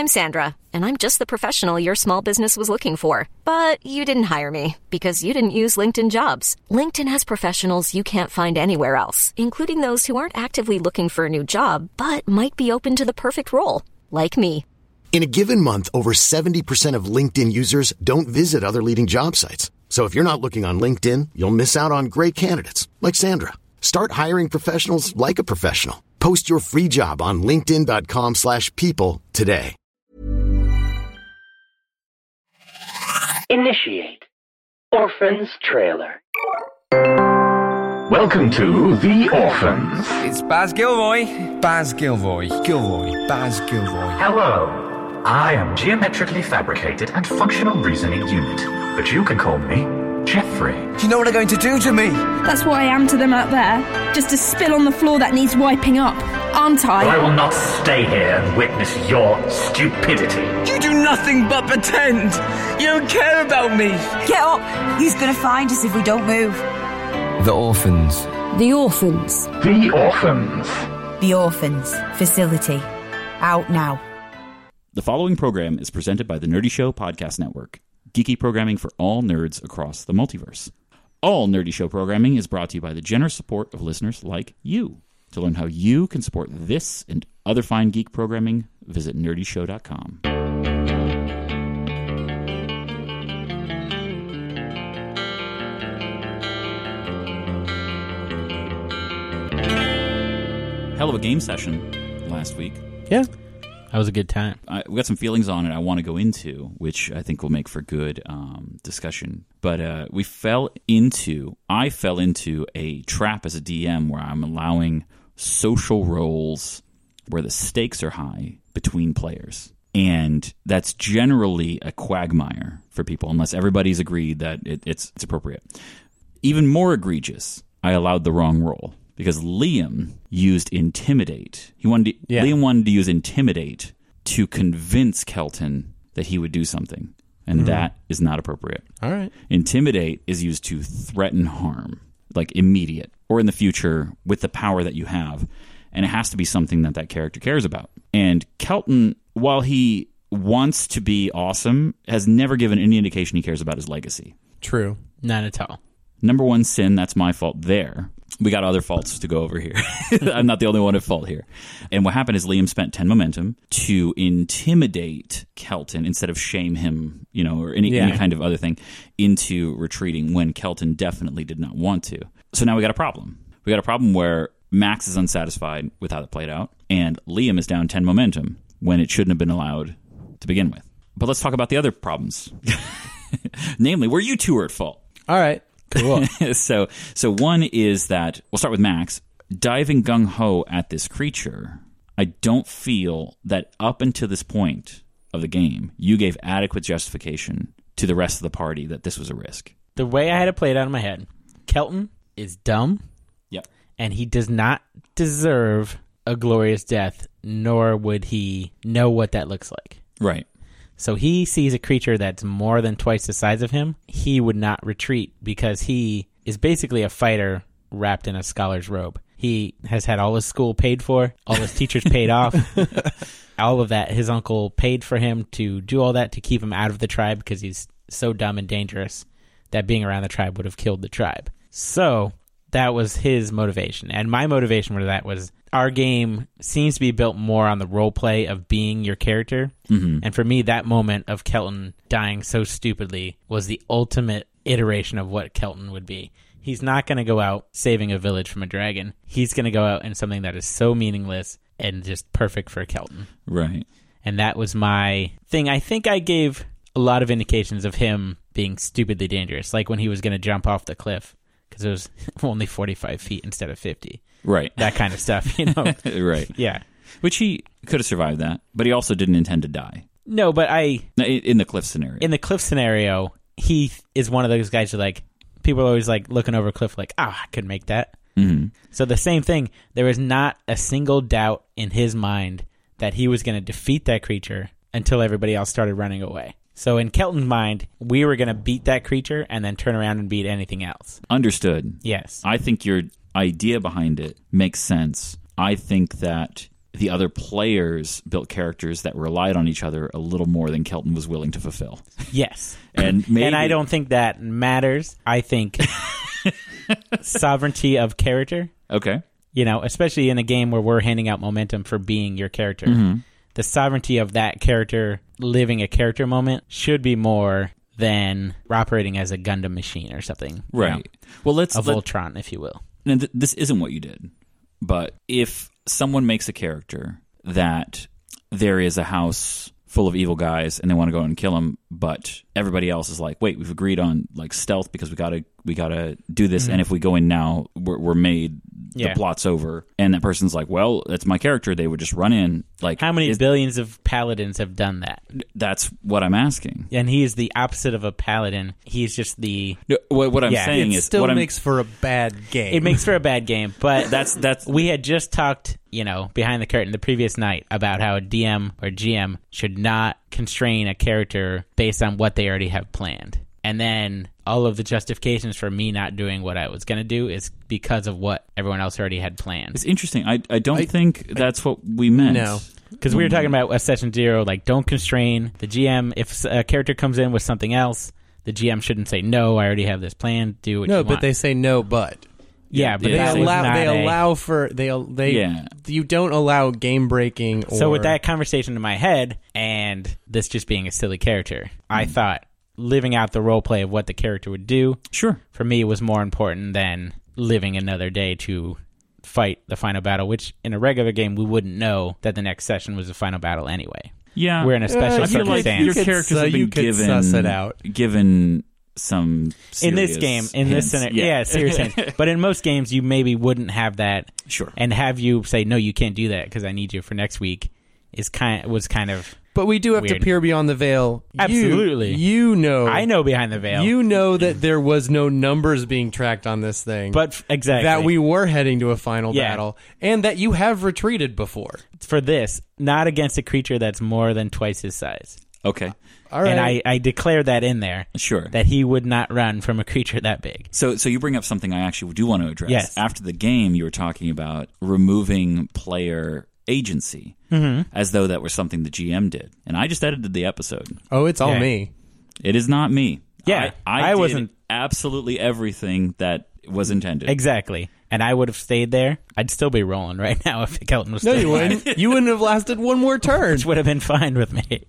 I'm Sandra, and I'm just the professional your small business was looking for. But you didn't hire me because you didn't use LinkedIn Jobs. LinkedIn has professionals you can't find anywhere else, including those who aren't actively looking for a new job, but might be open to the perfect role, like me. In a given month, over 70% of LinkedIn users don't visit other leading job sites. So if you're not looking on LinkedIn, you'll miss out on great candidates like Sandra. Start hiring professionals like a professional. Post your free job on linkedin.com/people today. Initiate. Orphans Trailer. Welcome to The Orphans. It's Baz Gilroy. Baz Gilroy. Baz Gilroy. Hello. I am Geometrically Fabricated and Functional Reasoning Unit, but you can call me Jeffrey. Do you know what they're going to do to me? That's what I am to them out there. Just a spill on the floor that needs wiping up, aren't I? I will not stay here and witness your stupidity. You do nothing but pretend. You don't care about me. Get up. He's going to find us if we don't move. The Orphans. The Orphans. The Orphans. The Orphans. Facility. Out now. The following program is presented by the Nerdy Show Podcast Network, geeky programming for all nerds across the multiverse. All Nerdy Show programming is brought to you by the generous support of listeners like you. To learn how you can support this and other fine geek programming, visit nerdyshow.com. Hell of a game session last week. Yeah. That was a good time. We got some feelings on it I want to go into, which I think will make for good discussion. But I fell into a trap as a DM where I'm allowing social roles where the stakes are high between players. And that's generally a quagmire for people, unless everybody's agreed that it's appropriate. Even more egregious, I allowed the wrong role. Because Liam used Intimidate. Liam wanted to use Intimidate to convince Kelton that he would do something. And that is not appropriate. All right. Intimidate is used to threaten harm, like immediate, or in the future with the power that you have. And it has to be something that character cares about. And Kelton, while he wants to be awesome, has never given any indication he cares about his legacy. True. Not at all. Number one sin, that's my fault there. We got other faults to go over here. I'm not the only one at fault here. And what happened is Liam spent 10 momentum to intimidate Kelton instead of shame him, or any kind of other thing, into retreating when Kelton definitely did not want to. So now we got a problem. We got a problem where Max is unsatisfied with how that played out, and Liam is down 10 momentum when it shouldn't have been allowed to begin with. But let's talk about the other problems. Namely, where you two are at fault. All right. Cool. So one is that, we'll start with Max, diving gung-ho at this creature. I don't feel that up until this point of the game, you gave adequate justification to the rest of the party that this was a risk. The way I had it played out in my head, Kelton is dumb. Yep. And he does not deserve a glorious death, nor would he know what that looks like. Right. So he sees a creature that's more than twice the size of him. He would not retreat because he is basically a fighter wrapped in a scholar's robe. He has had all his school paid for, all his teachers paid off, all of that. His uncle paid for him to do all that to keep him out of the tribe because he's so dumb and dangerous that being around the tribe would have killed the tribe. So that was his motivation. And my motivation for that was our game seems to be built more on the role play of being your character. Mm-hmm. And for me, that moment of Kelton dying so stupidly was the ultimate iteration of what Kelton would be. He's not going to go out saving a village from a dragon. He's going to go out in something that is so meaningless and just perfect for Kelton. Right. And that was my thing. I think I gave a lot of indications of him being stupidly dangerous, like when he was going to jump off the cliff because it was only 45 feet instead of 50. Right. That kind of stuff, Right. Yeah. Which he could have survived that, but he also didn't intend to die. No, but in the cliff scenario. In the cliff scenario, he is one of those guys who, like, people are always, like, looking over a cliff like, I could make that. Mm-hmm. So the same thing, there was not a single doubt in his mind that he was going to defeat that creature until everybody else started running away. So in Kelton's mind, we were going to beat that creature and then turn around and beat anything else. Understood. Yes. I think your idea behind it makes sense. I think that the other players built characters that relied on each other a little more than Kelton was willing to fulfill. Yes. And maybe, and I don't think that matters. I think sovereignty of character, okay, especially in a game where we're handing out momentum for being your character, the sovereignty of that character living a character moment should be more than operating as a Gundam machine or something. Right. Well, a Voltron, if you will. And this isn't what you did, but if someone makes a character that there is a house full of evil guys and they want to go and kill them, but everybody else is like, wait, we've agreed on like stealth because we gotta do this, and if we go in now, we're made. The plot's over, and that person's like, well, that's my character. They would just run in. Like, how many billions of paladins have done that? That's what I'm asking. And he is the opposite of a paladin. He's just the. No, what I'm saying is, still makes for a bad game. It makes for a bad game, but that's. We had just talked, behind the curtain the previous night about how a DM or GM should not constrain a character based on what they already have planned. And then all of the justifications for me not doing what I was going to do is because of what everyone else already had planned. It's interesting. I don't think that's what we meant. No. Because we were talking about a session 0, like, don't constrain the GM. If a character comes in with something else, the GM shouldn't say, no, I already have this plan. Do what you want. No, but they say no, but. Yeah, but you don't allow game breaking. So with that conversation in my head and this just being a silly character, I thought living out the role play of what the character would do, for me was more important than living another day to fight the final battle, which in a regular game we wouldn't know that the next session was the final battle anyway. Yeah, we're in a special circumstance. Like your characters have been suss it out. Given some serious in this game, in hints. this scenario, serious hints. But in most games, you maybe wouldn't have that. Sure, and have you say, no, you can't do that because I need you for next week. Was kind of. But we do have weird. To peer beyond the veil. Absolutely. I know behind the veil. You know that there was no numbers being tracked on this thing. But exactly. That we were heading to a final battle. And that you have retreated before. For this, not against a creature that's more than twice his size. Okay. All right. And I declare that in there. Sure. That he would not run from a creature that big. So you bring up something I actually do want to address. Yes. After the game, you were talking about removing player agency as though that was something the GM did. And I just edited the episode. Oh, it's all me. It is not me. Yeah. I wasn't did absolutely everything that was intended. Exactly. And I would have stayed there. I'd still be rolling right now if Kelton was still alive. No, you wouldn't. You wouldn't have lasted one more turn. Which would have been fine with me.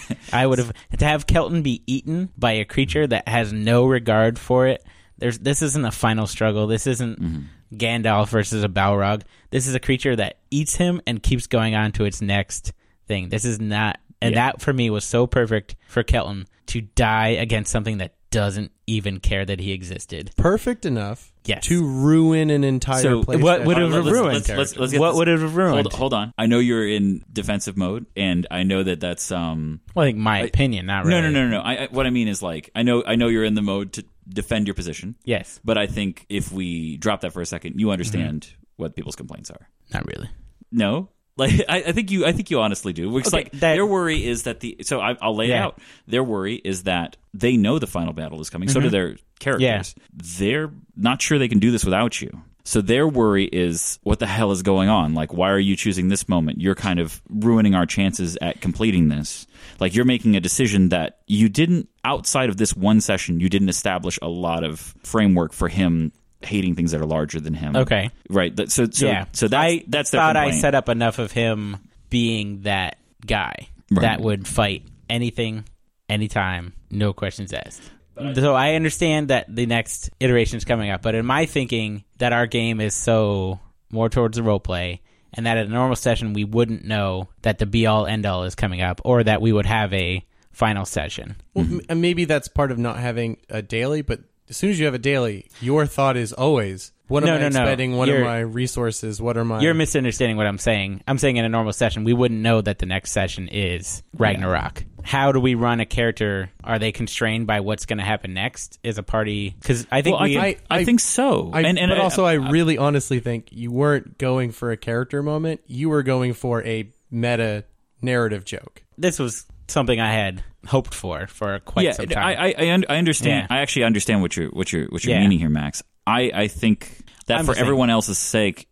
I would have... To have Kelton be eaten by a creature that has no regard for it. This isn't a final struggle. This isn't Gandalf versus a Balrog. This is a creature that eats him and keeps going on to its next thing. This is not... And that, for me, was so perfect for Kelton to die against something that doesn't even care that he existed. Perfect enough yes. to ruin an entire place. What would it have ruined? What would it have ruined? Hold on. I know you're in defensive mode, and I know that's... Well, I think my opinion, not really. No. What I mean is, like, I know you're in the mode to defend your position. Yes. But I think if we drop that for a second, you understand what people's complaints are. Not really. No? Like I think you honestly do. Because their worry is that I'll lay it out. Their worry is that they know the final battle is coming. So do their characters. Yeah. They're not sure they can do this without you. So their worry is, what the hell is going on? Like, why are you choosing this moment? You're kind of ruining our chances at completing this. Like, you're making a decision that you didn't, outside of this one session, you didn't establish a lot of framework for him hating things that are larger than him. Okay. Right. So that's their complaint. I thought I set up enough of him being that guy that would fight anything, anytime, no questions asked. So I understand that the next iteration is coming up, but in my thinking that our game is so more towards the role play, and that at a normal session we wouldn't know that the be-all, end-all is coming up, or that we would have a final session. Well, maybe that's part of not having a daily, but as soon as you have a daily, your thought is always, what am I expending? What are my resources? What are my... You're misunderstanding what I'm saying. I'm saying in a normal session, we wouldn't know that the next session is Ragnarok. Yeah. How do we run a character? Are they constrained by what's going to happen next? Is a party... Because I think I think so. I really honestly think you weren't going for a character moment. You were going for a meta narrative joke. This was something I had hoped for quite some time. I understand. Yeah. I actually understand what you're meaning here, Max. I think that for everyone else's sake,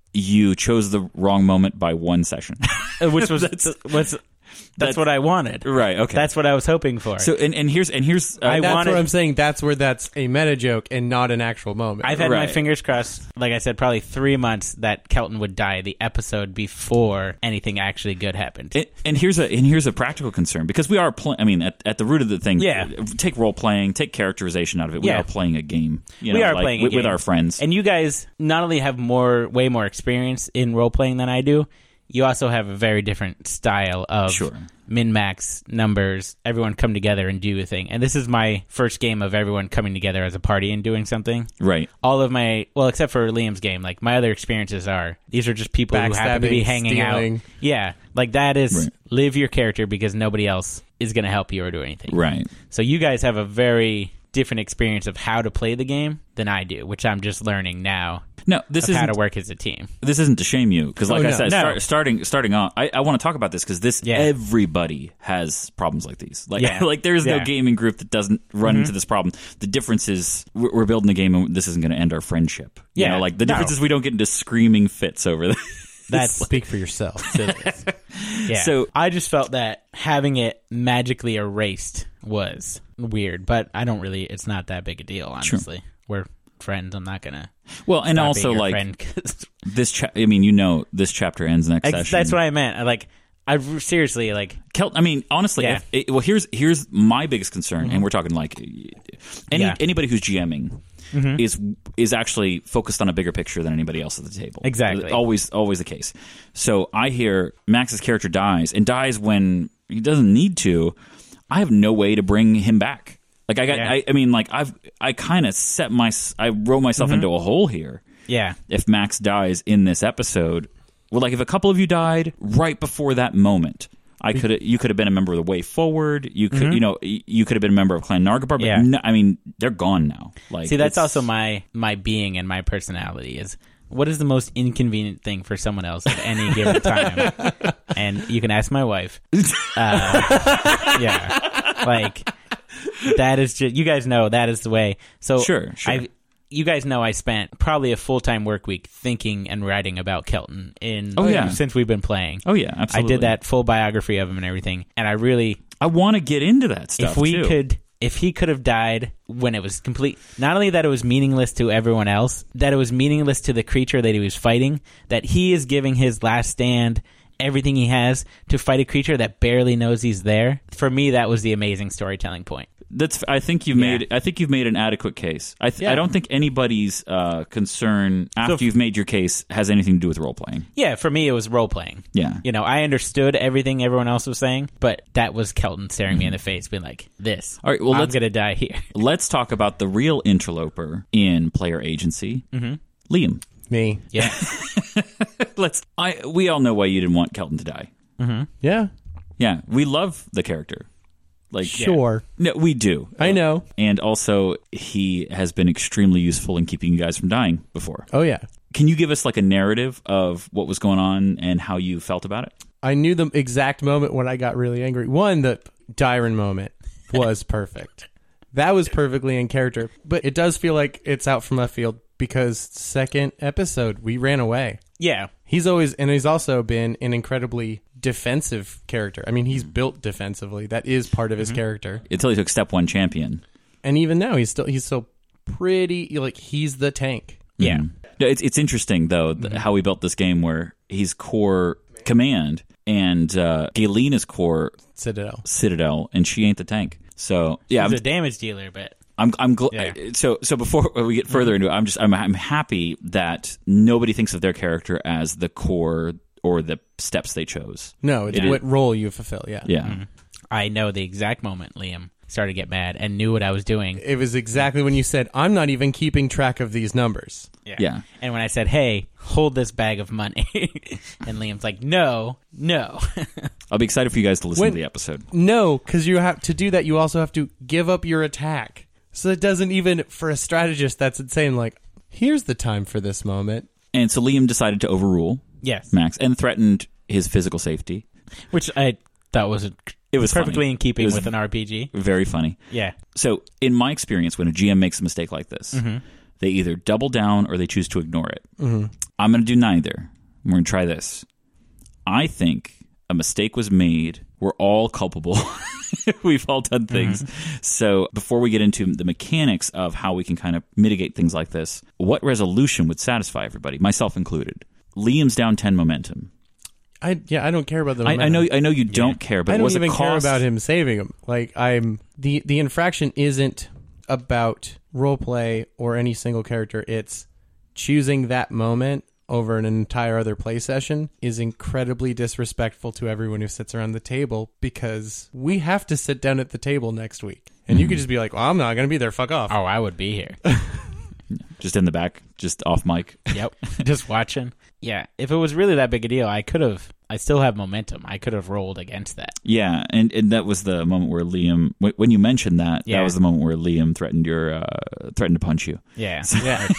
you chose the wrong moment by one session. Which was that's what I wanted. Right, okay. That's what I was hoping for. So and here's that's what I'm saying. That's where that's a meta joke and not an actual moment. I've had my fingers crossed, like I said, probably 3 months that Kelton would die the episode before anything actually good happened. And here's a practical concern, because we are at the root of the thing, take role playing, take characterization out of it. We are playing a game. We are playing a game with our friends. And you guys not only have way more experience in role playing than I do, you also have a very different style of min-max numbers, everyone come together and do a thing. And this is my first game of everyone coming together as a party and doing something. Right. All of except for Liam's game, like my other experiences these are just people who happen to be hanging out. Yeah, like that is live your character because nobody else is going to help you or do anything. Right. So you guys have a very different experience of how to play the game than I do, which I'm just learning now. No, this is how to work as a team. This isn't to shame you, because I said, starting on, I want to talk about this because everybody has problems like these. Like there's no gaming group that doesn't run into this problem. The difference is we're building a game and this isn't going to end our friendship. You know, like the difference is we don't get into screaming fits over this. That's speak for yourself. So I just felt that having it magically erased was weird, but it's not that big a deal, honestly. We're friends. I'm not gonna. Well, and also this. This chapter ends next session. That's what I meant. I seriously honestly. Here's my biggest concern, and we're talking anybody who's GMing is actually focused on a bigger picture than anybody else at the table. Exactly, always the case. So I hear Max's character dies when he doesn't need to. I have no way to bring him back. Like I kind of I roll myself into a hole here. Yeah. If Max dies in this episode, if a couple of you died right before that moment, you could have been a member of the Way Forward. You could, you could have been a member of Clan Nargothrond. But they're gone now. That's also my being and my personality is. What is the most inconvenient thing for someone else at any given time? And you can ask my wife. That is just, you guys know that is the way. So sure. You guys know I spent probably a full-time work week thinking and writing about Kelton since we've been playing. Oh yeah, absolutely. I did that full biography of him and everything, and I want to get into that stuff. If he could have died when it was complete, not only that it was meaningless to everyone else, that it was meaningless to the creature that he was fighting, that he is giving his last stand, everything he has, to fight a creature that barely knows he's there. For me, that was the amazing storytelling point. I think you've made an adequate case. I don't think anybody's concern after you've made your case has anything to do with role playing. Yeah, for me it was role playing. Yeah, I understood everything everyone else was saying, but that was Kelton staring me in the face, being like, "This. All right, well, I'm gonna die here." Let's talk about the real interloper in player agency, Liam. Me. Yeah. We all know why you didn't want Kelton to die. Mm-hmm. Yeah. Yeah, we love the character. Sure. No, we do. I know. And also, he has been extremely useful in keeping you guys from dying before. Oh, yeah. Can you give us a narrative of what was going on and how you felt about it? I knew the exact moment when I got really angry. One, the Dyron moment was perfect. That was perfectly in character. But it does feel like it's out from left field because second episode, we ran away. Yeah. He's also been an incredibly defensive character. I mean, he's built defensively. That is part of his character. Until he took step 1 champion. And even now, he's still pretty, he's the tank. Yeah. It's interesting, though, how we built this game where he's core command and Galena's core Citadel, and she ain't the tank. So, yeah. She's a damage dealer, but... I'm glad. So before we get further into it, I'm happy that nobody thinks of their character as the core or the steps they chose. No, it's what role you fulfill. Yeah. Yeah. Mm-hmm. I know the exact moment Liam started to get mad and knew what I was doing. It was exactly when you said, "I'm not even keeping track of these numbers." Yeah. And when I said, "Hey, hold this bag of money," and Liam's like, "No." I'll be excited for you guys to listen to the episode. No, because you have to do that. You also have to give up your attack. So it doesn't even, for a strategist, that's insane. Here's the time for this moment. And so Liam decided to overrule Max and threatened his physical safety. Which I thought was perfectly funny. In keeping with an RPG. Very funny. Yeah. So in my experience, when a GM makes a mistake like this, they either double down or they choose to ignore it. Mm-hmm. I'm going to do neither. We're going to try this. I think a mistake was made. We're all culpable. We've all done things. So before we get into the mechanics of how we can kind of mitigate things like this, what resolution would satisfy everybody, myself included? Liam's down 10 momentum. I don't care about the momentum. I know you don't care, but I don't was even it care cost? about him saving him. Like the infraction isn't about roleplay or any single character. It's choosing that moment over an entire other play session is incredibly disrespectful to everyone who sits around the table, because we have to sit down at the table next week. And you could just be like, well, I'm not going to be there. Fuck off. Oh, I would be here. Just in the back, just off mic. Yep. Just watching. Yeah. If it was really that big a deal, I still have momentum. I could have rolled against that. Yeah, and that was the moment where Liam, when you mentioned that, that was the moment where Liam threatened to punch you. Yeah. Yeah.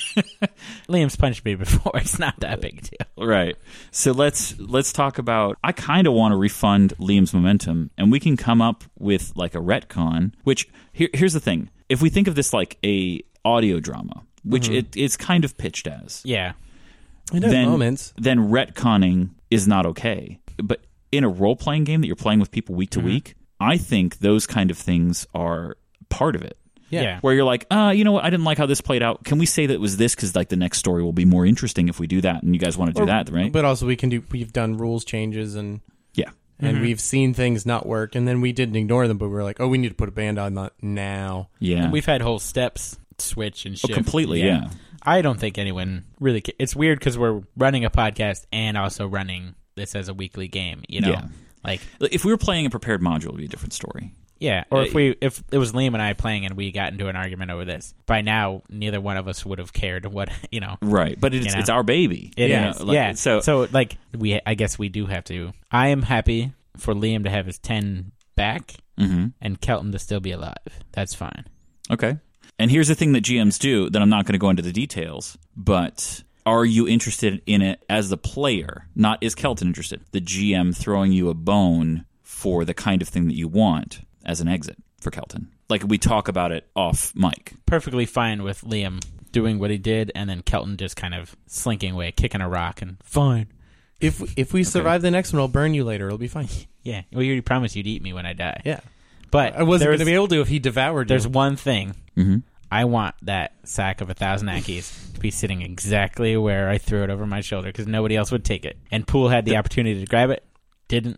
Liam's punched me before. It's not that big a deal. Right. So let's talk about, I kind of want to refund Liam's momentum, and we can come up with like a retcon, which here's the thing. If we think of this like a audio drama, which it's kind of pitched as. Yeah. It has moments. Then retconning is not okay. But in a role-playing game that you're playing with people week to week, I think those kind of things are part of it. Yeah. Where you're like, you know what, I didn't like how this played out. Can we say that it was this because like the next story will be more interesting if we do that, and you guys want to do that, right? But also we've done rules changes and we've seen things not work, and then we didn't ignore them, but we were like, oh, we need to put a band on that now. Yeah. And we've had whole steps switch and shift. Oh, completely, yeah. I don't think anyone really it's weird because we're running a podcast and also running this as a weekly game, you know? Yeah. Like, if we were playing a prepared module, it would be a different story. Yeah, or if it was Liam and I playing and we got into an argument over this, by now neither one of us would have cared what, you know. Right, but it's our baby. It is. Like, yeah. So like I guess we do have to. I am happy for Liam to have his 10 back and Kelton to still be alive. That's fine. Okay. And here's the thing that GMs do that I'm not going to go into the details, but are you interested in it as the player? Not is Kelton interested? The GM throwing you a bone for the kind of thing that you want as an exit for Kelton. Like we talk about it off mic. Perfectly fine with Liam doing what he did and then Kelton just kind of slinking away, kicking a rock and fine. If we survive the next one, I'll burn you later. It'll be fine. Yeah. Well, you promised you'd eat me when I die. Yeah. But I wasn't going to be able to if he devoured you. There's one thing. I want that sack of 1,000 Ackies to be sitting exactly where I threw it over my shoulder because nobody else would take it. And Poole had the opportunity to grab it, didn't.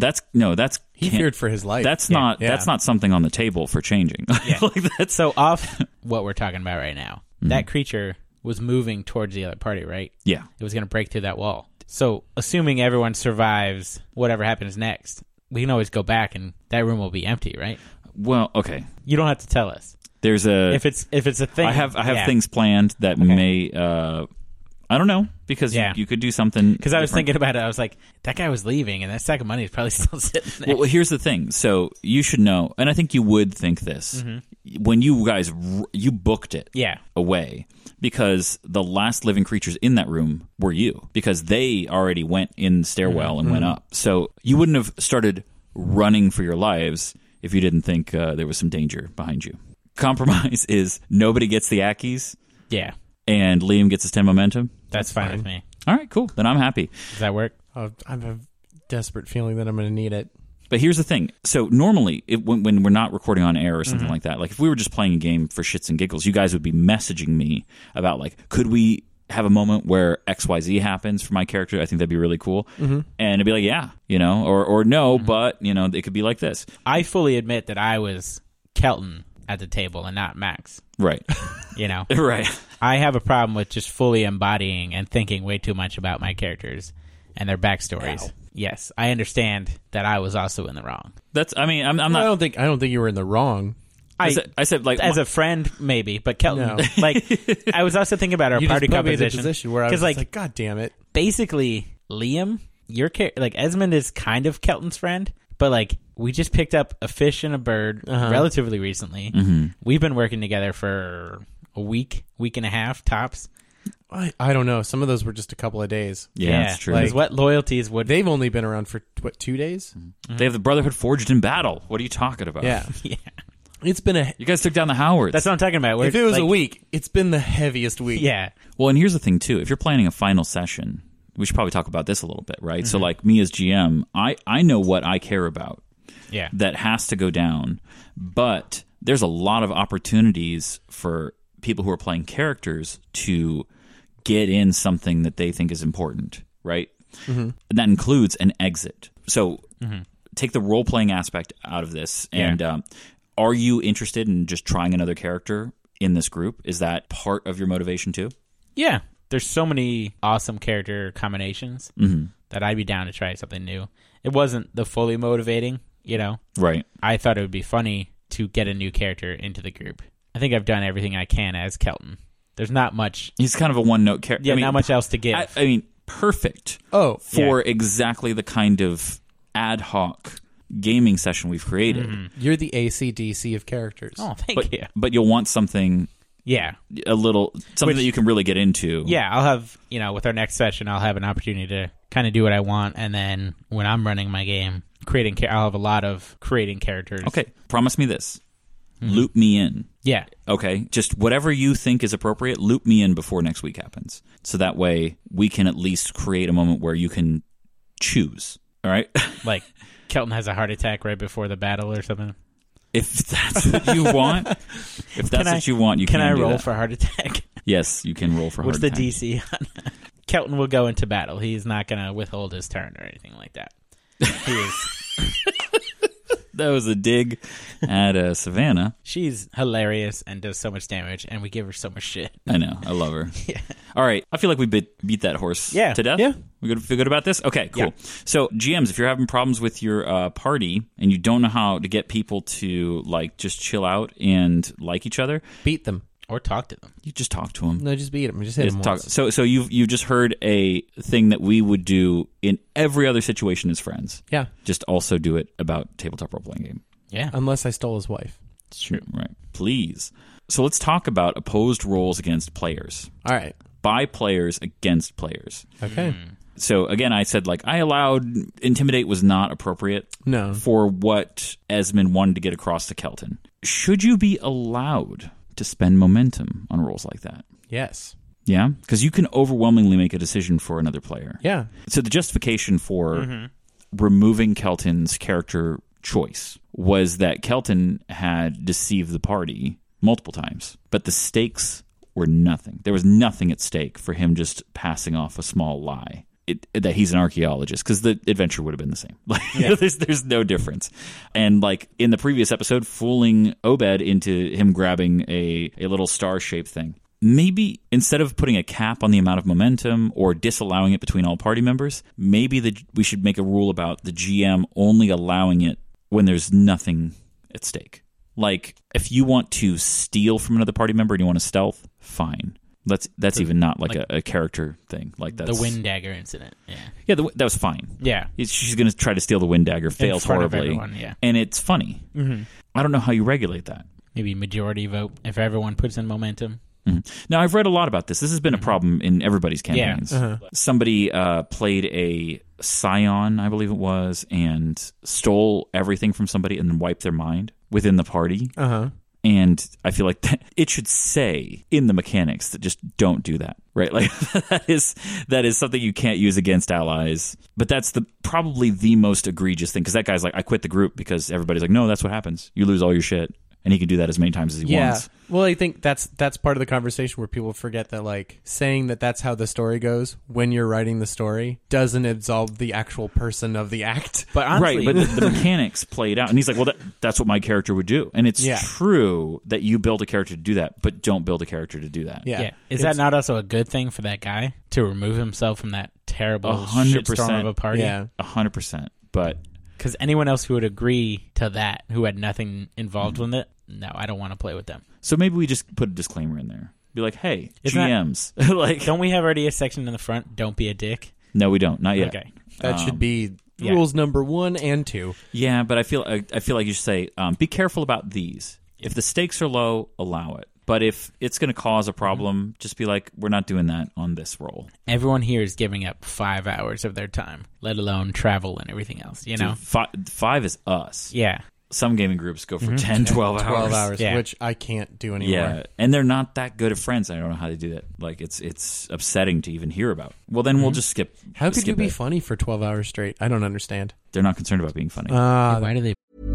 He feared for his life. That's not something on the table for changing. Yeah. Like so off what we're talking about right now, that creature was moving towards the other party, right? Yeah. It was going to break through that wall. So assuming everyone survives whatever happens next, we can always go back and that room will be empty, right? Well, okay. You don't have to tell us. There's a if it's a thing. I have things planned that may I don't know because you could do something. Because I was thinking about it, I was like, that guy was leaving, and that sack of money is probably still sitting there. Well, here's the thing. So you should know, and I think you would think this when you guys you booked it away because the last living creatures in that room were you because they already went in the stairwell and went up. So you wouldn't have started running for your lives if you didn't think there was some danger behind you. Compromise is nobody gets the Ackies. Yeah. And Liam gets his 10 momentum. That's fine with me. All right, cool. Then I'm happy. Does that work? I have a desperate feeling that I'm going to need it. But here's the thing. So normally, when we're not recording on air or something like that, like if we were just playing a game for shits and giggles, you guys would be messaging me about like, could we have a moment where XYZ happens for my character? I think that'd be really cool. And it'd be like, yeah, you know, or no, but, you know, it could be like this. I fully admit that I was Kelton at the table and not Max. Right. You know? Right. I have a problem with just fully embodying and thinking way too much about my characters and their backstories. Ow. Yes, I understand that I was also in the wrong. I'm not. I don't think you were in the wrong. I said like as a friend maybe, but Kelton, like I was also thinking about our party composition where I was like, God damn it. Basically, Liam, your like Esmond is kind of Kelton's friend, but like we just picked up a fish and a bird relatively recently. We've been working together for a week and a half tops. I don't know. Some of those were just a couple of days. Yeah, that's true. Like, what loyalties would... They've only been around for, 2 days? They have the Brotherhood forged in battle. What are you talking about? Yeah. It's been You guys took down the Howards. That's what I'm talking about. if it was a week, it's been the heaviest week. Yeah. Well, and here's the thing, too. If you're planning a final session, we should probably talk about this a little bit, right? So, like, me as GM, I know what I care about. Yeah. That has to go down. But there's a lot of opportunities for people who are playing characters to get in something that they think is important, right? And that includes an exit. So take the role-playing aspect out of this. And are you interested in just trying another character in this group? Is that part of your motivation, too? Yeah. There's so many awesome character combinations that I'd be down to try something new. It wasn't the fully motivating, you know? Right. I thought it would be funny to get a new character into the group. I think I've done everything I can as Kelton. There's not much. He's kind of a one-note character. Yeah, not much else to give. I mean, perfect for exactly the kind of ad hoc gaming session we've created. You're the AC/DC of characters. Oh, thank you. But you'll want something... a little something that you can really get into. Yeah, I'll have, with our next session, I'll have an opportunity to kind of do what I want, and then when I'm running my game, I'll have a lot of creating characters. Okay, promise me this. Loop me in. Yeah. Okay, just whatever you think is appropriate, loop me in before next week happens. So that way we can at least create a moment where you can choose. All right? Like Kelton has a heart attack right before the battle or something. If that's what you want, you can do Can I roll that. for heart attack? Yes, you can roll for What's heart attack. What's the DC on Kelton will go into battle. He's not going to withhold his turn or anything like that. He is. That was a dig at Savannah. She's hilarious and does so much damage, and we give her so much shit. I know. I love her. Yeah. All right. I feel like we beat that horse to death. Yeah. We feel good about this? Okay, cool. Yeah. So, GMs, if you're having problems with your party and you don't know how to get people to, just chill out and like each other, Beat them. Or talk to them. you just talk to them. No, just beat them. Just hit them once. So you've just heard a thing that we would do in every other situation as friends. Yeah. Just also do it about tabletop role-playing game. Yeah. Unless I stole his wife. It's true. Right. Please. So let's talk about opposed roles against players. All right. By players against players. Okay. So again, I said I allowed intimidate was not appropriate No. for what Esmond wanted to get across to Kelton. Should you be allowed to spend momentum on roles like that? Yes. Yeah? Because you can overwhelmingly make a decision for another player. Yeah. So the justification for removing Kelton's character choice was that Kelton had deceived the party multiple times, but the stakes were nothing. There was nothing at stake for him just passing off a small lie. That he's an archaeologist, because the adventure would have been the same. There's no difference. And in the previous episode, fooling Obed into him grabbing a little star-shaped thing. Maybe instead of putting a cap on the amount of momentum or disallowing it between all party members, maybe we should make a rule about the GM only allowing it when there's nothing at stake. If you want to steal from another party member and you want to stealth, fine. That's even not a character thing. That's the wind dagger incident. Yeah. Yeah, that was fine. Yeah. She's going to try to steal the wind dagger, fails front of horribly. everyone, yeah. And it's funny. Mm-hmm. I don't know how you regulate that. Maybe majority vote if everyone puts in momentum. Mm-hmm. Now, I've read a lot about this. This has been a problem in everybody's campaigns. Yeah. Somebody played a Scion, I believe it was, and stole everything from somebody and then wiped their mind within the party. Uh-huh. And I feel like it should say in the mechanics that just don't do that, right? That is something you can't use against allies. But that's probably the most egregious thing, because that guy's I quit the group because everybody's no, that's what happens. You lose all your shit. And he can do that as many times as he wants. Well, I think that's part of the conversation where people forget that saying that that's how the story goes when you're writing the story doesn't absolve the actual person of the act. But honestly, right, but the mechanics played out. And he's well, that's what my character would do. And it's true that you build a character to do that, but don't build a character to do that. Yeah. Is that not also a good thing for that guy to remove himself from that terrible shitstorm of a party? Yeah. 100%. But... Because anyone else who would agree to that, who had nothing involved with it, no, I don't want to play with them. So maybe we just put a disclaimer in there. Be hey, GMs. Don't we have already a section in the front? Don't be a dick? No, we don't. Not yet. Okay. That should be rules number 1 and 2. Yeah, but I feel like you should say, be careful about these. If the stakes are low, allow it. But if it's going to cause a problem, just be we're not doing that on this roll. Everyone here is giving up 5 hours of their time, let alone travel and everything else, you know? Dude, 5 is us. Yeah. Some gaming groups go for 10, 12 hours. 12 hours, Yeah. which I can't do anymore. Yeah, and they're not that good of friends. I don't know how they do that. Like, it's upsetting to even hear about. Well, then we'll just skip. How could you skip be it. funny for 12 hours straight? I don't understand. They're not concerned about being funny. Why do they?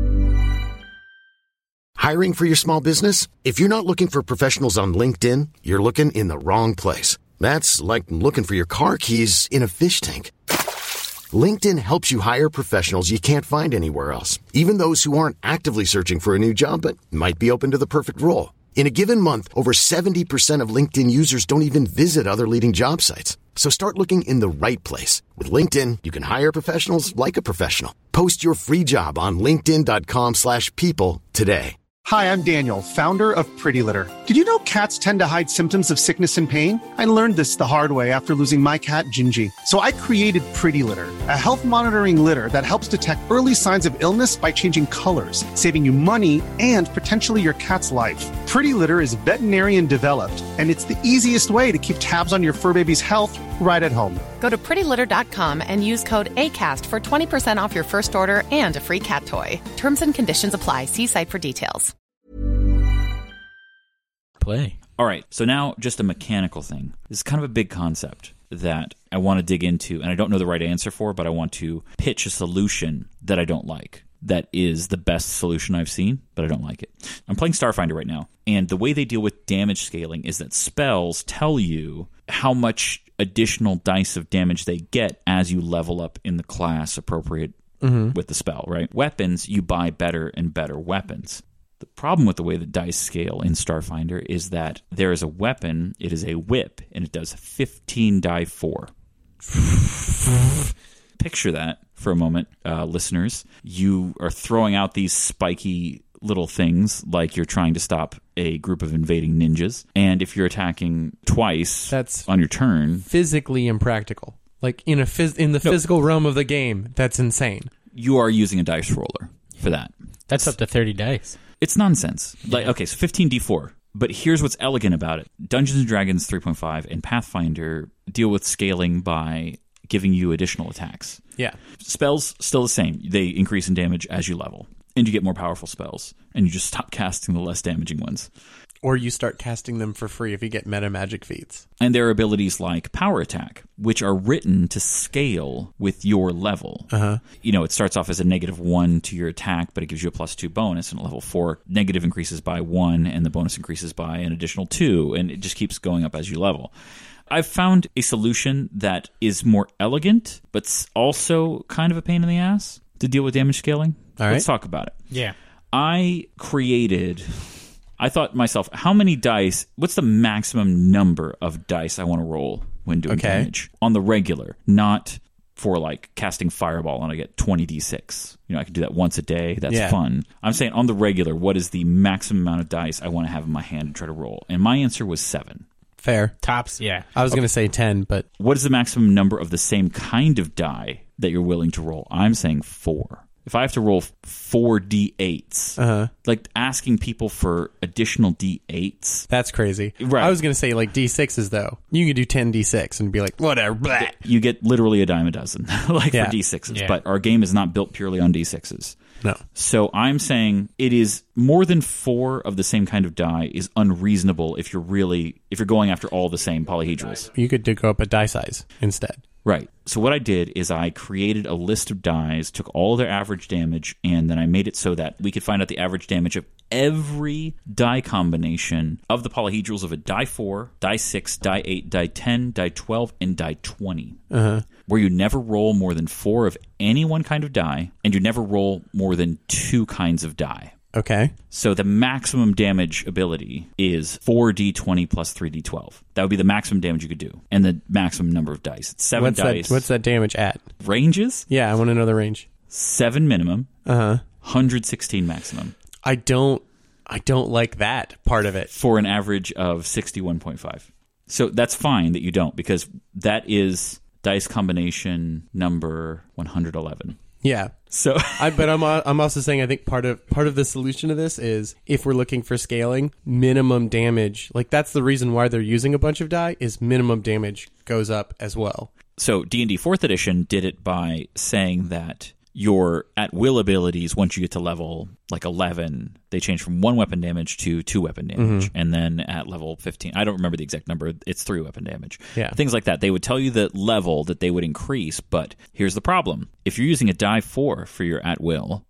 Hiring for your small business? If you're not looking for professionals on LinkedIn, you're looking in the wrong place. That's like looking for your car keys in a fish tank. LinkedIn helps you hire professionals you can't find anywhere else, even those who aren't actively searching for a new job but might be open to the perfect role. In a given month, over 70% of LinkedIn users don't even visit other leading job sites. So start looking in the right place. With LinkedIn, you can hire professionals like a professional. Post your free job on linkedin.com/people today. Hi, I'm Daniel, founder of Pretty Litter. Did you know cats tend to hide symptoms of sickness and pain? I learned this the hard way after losing my cat, Gingy. So I created Pretty Litter, a health monitoring litter that helps detect early signs of illness by changing colors, saving you money and potentially your cat's life. Pretty Litter is veterinarian developed, and it's the easiest way to keep tabs on your fur baby's health right at home. Go to prettylitter.com and use code ACAST for 20% off your first order and a free cat toy. Terms and conditions apply. See site for details. Play. All right, so now just a mechanical thing. This is kind of a big concept that I want to dig into, and I don't know the right answer for, but I want to pitch a solution that I don't like. That is the best solution I've seen, but I don't like it. I'm playing Starfinder right now, and the way they deal with damage scaling is that spells tell you how much additional dice of damage they get as you level up in the class appropriate with the spell, right? Weapons, you buy better and better weapons. The problem with the way the dice scale in Starfinder is that there is a weapon, it is a whip, and it does 15 die 4. Picture that for a moment, listeners. You are throwing out these spiky little things like you're trying to stop a group of invading ninjas, and if you're attacking twice That's on your turn... physically impractical. Like, in the physical realm of the game, that's insane. You are using a dice roller for that. That's up to 30 dice. It's nonsense. Like, okay, so 15d4. But here's what's elegant about it. Dungeons & Dragons 3.5 and Pathfinder deal with scaling by giving you additional attacks. Yeah. Spells, still the same. They increase in damage as you level. And you get more powerful spells. And you just stop casting the less damaging ones. Or you start casting them for free if you get meta magic feats. And there are abilities like Power Attack, which are written to scale with your level. You know, it starts off as a -1 to your attack, but it gives you a +2 bonus. And at level 4, negative increases by 1, and the bonus increases by an additional 2. And it just keeps going up as you level. I've found a solution that is more elegant, but also kind of a pain in the ass to deal with damage scaling. All right. Let's talk about it. Yeah. I thought to myself, how many dice, what's the maximum number of dice I want to roll when doing damage? On the regular, not for like casting Fireball and I get 20d6. You know, I can do that once a day. That's fun. I'm saying on the regular, what is the maximum amount of dice I want to have in my hand and try to roll? And my answer was 7. Fair. Tops, yeah. I was going to say 10, but... What is the maximum number of the same kind of die that you're willing to roll? I'm saying 4. If I have to roll 4 d8s, like asking people for additional d8s. That's crazy. Right. I was going to say like d6s, though. You can do 10 d6 and be like, whatever. Blah. You get literally a dime a dozen, like for d6s. Yeah. But our game is not built purely on d6s. No. So I'm saying it is more than 4 of the same kind of die is unreasonable if you're going after all the same polyhedrals. You could go up a die size instead. Right. So what I did is I created a list of dies, took all their average damage, and then I made it so that we could find out the average damage of every die combination of the polyhedrals of a die 4, die 6, die 8, die 10, die 12, and die 20. Where you never roll more than 4 of any one kind of die, and you never roll more than 2 kinds of die. Okay. So the maximum damage ability is 4d20 plus 3d12. That would be the maximum damage you could do. And the maximum number of dice. It's 7 dice. What's that damage at? Ranges? Yeah, I want to know the range. 7 minimum. 116 maximum. I don't like that part of it. For an average of 61.5. So that's fine that you don't, because that is dice combination number 111. Yeah. So, but I'm also saying I think part of the solution to this is if we're looking for scaling, minimum damage, like that's the reason why they're using a bunch of die, is minimum damage goes up as well. So D&D 4th edition did it by saying that your at-will abilities, once you get to level like 11, they change from 1 weapon damage to 2 weapon damage. And then at level 15, I don't remember the exact number, it's 3 weapon damage. Yeah. Things like that. They would tell you the level that they would increase, but here's the problem. If you're using a die 4 for your at-will,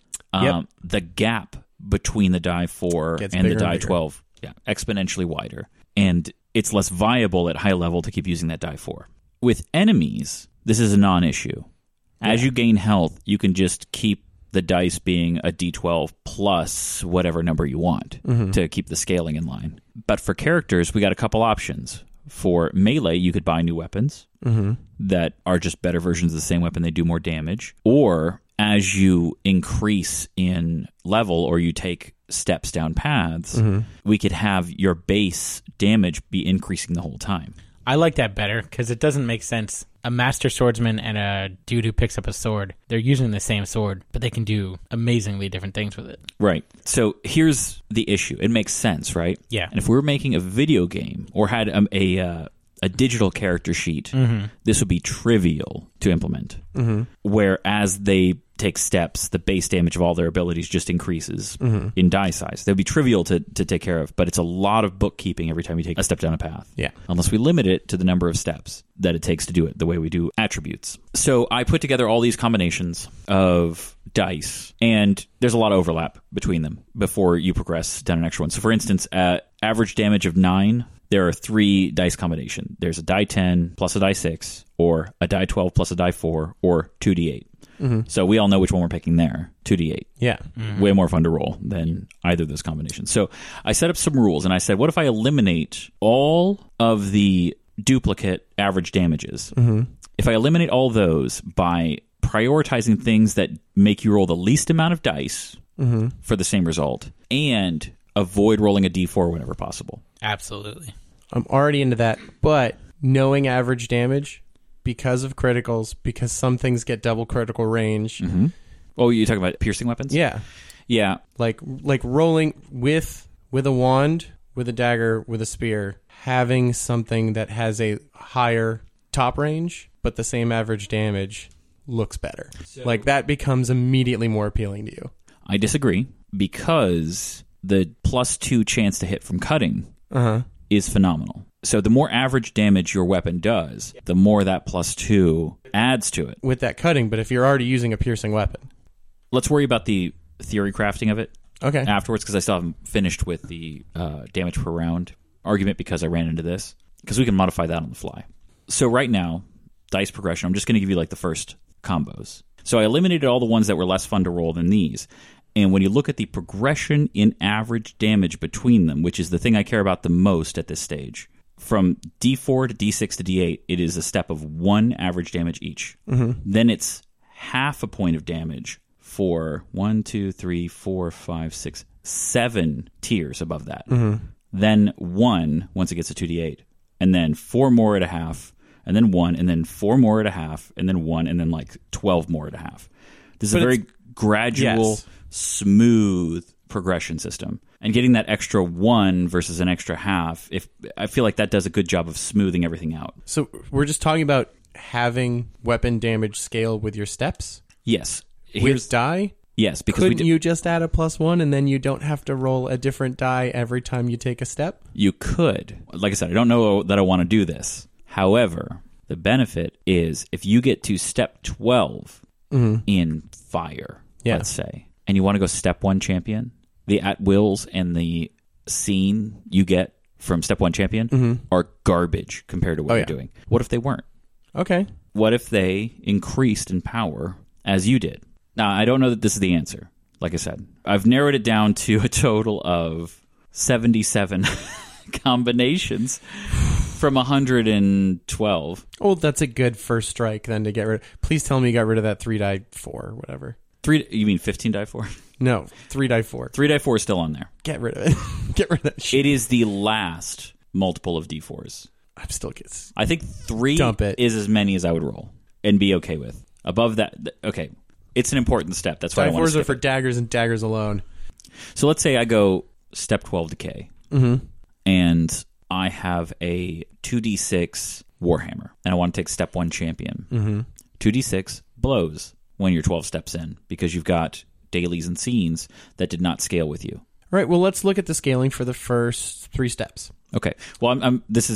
the gap between the die 4 Gets and the bigger and die bigger. 12, exponentially wider. And it's less viable at high level to keep using that die 4. With enemies, this is a non-issue. As you gain health, you can just keep the dice being a d12 plus whatever number you want to keep the scaling in line. But for characters, we got a couple options. For melee, you could buy new weapons that are just better versions of the same weapon. They do more damage. Or as you increase in level or you take steps down paths, we could have your base damage be increasing the whole time. I like that better because it doesn't make sense. A master swordsman and a dude who picks up a sword, they're using the same sword, but they can do amazingly different things with it. Right. So here's the issue. It makes sense, right? Yeah. And if we were making a video game or had a digital character sheet, this would be trivial to implement. Whereas they take steps, the base damage of all their abilities just increases in die size. That would be trivial to take care of, but it's a lot of bookkeeping every time you take a step down a path. Yeah. Unless we limit it to the number of steps that it takes to do it the way we do attributes. So I put together all these combinations of dice, and there's a lot of overlap between them before you progress down an extra one. So for instance, at average damage of 9, there are 3 dice combinations. There's a die 10 plus a die 6, or a die 12 plus a die 4, or 2d8. So we all know which one we're picking there, 2d8. Yeah. Way more fun to roll than either of those combinations. So I set up some rules, and I said, what if I eliminate all of the duplicate average damages? If I eliminate all those by prioritizing things that make you roll the least amount of dice for the same result, and avoid rolling a d4 whenever possible. Absolutely. I'm already into that, but knowing average damage because of criticals, because some things get double critical range. Oh, you're talking about piercing weapons? Yeah. Yeah. Like rolling with a wand, with a dagger, with a spear, having something that has a higher top range, but the same average damage looks better. Like that becomes immediately more appealing to you. I disagree, because the +2 chance to hit from cutting is phenomenal. So the more average damage your weapon does, the more that +2 adds to it. With that cutting, but if you're already using a piercing weapon. Let's worry about the theory crafting of it afterwards, because I still haven't finished with the damage per round argument, because I ran into this. Because we can modify that on the fly. So right now, dice progression, I'm just going to give you like the first combos. So I eliminated all the ones that were less fun to roll than these. And when you look at the progression in average damage between them, which is the thing I care about the most at this stage, from D4 to D6 to D8, it is a step of 1 average damage each. Then it's half a point of damage for 1, 2, 3, 4, 5, 6, 7 tiers above that. Then 1 once it gets to 2D8. And then 4 more at a half. And then 1. And then 4 more at a half. And then 1. And then like 12 more at a half. This is a very gradual, smooth progression system. And getting that extra 1 versus an extra half, I feel like that does a good job of smoothing everything out. So we're just talking about having weapon damage scale with your steps? Yes. With die? Yes, because couldn't you just add a +1 and then you don't have to roll a different die every time you take a step? You could. Like I said, I don't know that I want to do this. However, the benefit is if you get to step 12 in fire, let's say, and you want to go step 1 champion, the at-wills and the scene you get from step 1 champion are garbage compared to what you're doing. What if they weren't? Okay. What if they increased in power as you did? Now, I don't know that this is the answer. Like I said, I've narrowed it down to a total of 77 combinations from 112. Oh, that's a good first strike then to get rid of. Please tell me you got rid of that 3 die 4 or whatever. You mean 15 die 4? No, 3 die 4. 3 die 4 is still on there. Get rid of it. Get rid of that shit. It is the last multiple of D4s. I'm still I think 3 dump it. is as many as I would roll and be okay with. Above that, okay. It's an important step. That's why I want to skip are for daggers and daggers alone. So let's say I go step 12 decay. And I have a 2d6 Warhammer. And I want to take step 1 champion. 2d6 blows. when you're 12 steps in because you've got dailies and scenes that did not scale with you. Right. Well, let's look at the scaling for the first 3 steps. Okay. Well, this